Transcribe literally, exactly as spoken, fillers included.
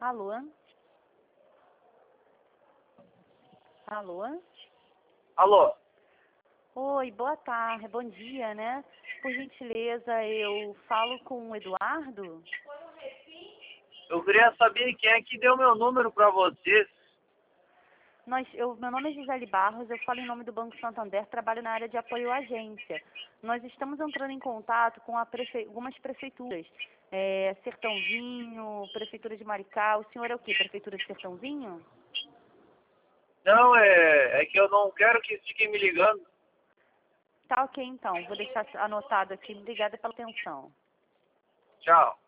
Alô? Alô? Alô? Oi, boa tarde, bom dia, né? Por gentileza, eu falo com o Eduardo? Eu queria saber quem é que deu meu número pra vocês. Nós, eu, meu nome é Gisele Barros, eu falo em nome do Banco Santander, trabalho na área de apoio à agência. Nós estamos entrando em contato com a prefe, algumas prefeituras, é, Sertãozinho, Prefeitura de Maricá. O senhor é o quê? Prefeitura de Sertãozinho? Não, é, é que eu não quero que fiquem me ligando. Tá ok, então. Vou deixar anotado aqui. Obrigada pela atenção. Tchau.